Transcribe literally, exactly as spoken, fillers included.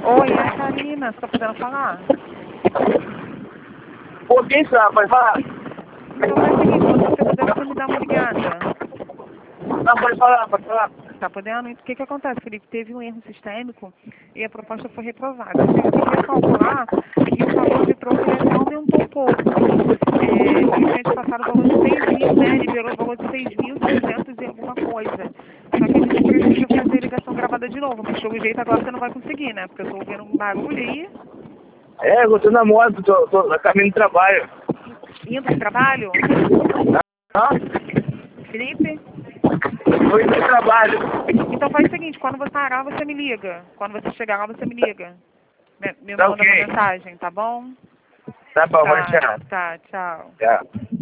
Oi, é a Karina, você tá podendo falar? Pô, quem sabe? Pode falar? Então é o seguinte, se você puder, você me dá uma ligada. Não, pode falar, pode falar. Tá podendo? O que que acontece, Felipe? Teve um erro sistêmico e a proposta foi reprovada. Eu tive que recalcular e o valor de troco ele até aumentou um pouco. É, ele tinha te passado o valor de seis mil, né? Ele virou o valor de seis mil e trezentos e alguma coisa. Só que a gente precisa fazer a ligação gravada de novo, mas pelo jeito agora você não vai conseguir, né? Porque eu tô ouvindo um barulho aí. É, eu tô na moto, tô, tô a caminho do trabalho. Indo pro trabalho? Hã? Felipe? Tô indo pro trabalho. Então faz o seguinte, quando você parar, você me liga. Quando você chegar lá, você me liga. Me, me Tá manda uma ok. mensagem, tá bom? Tá bom, vai Tá, deixar. tá, tchau. Tchau.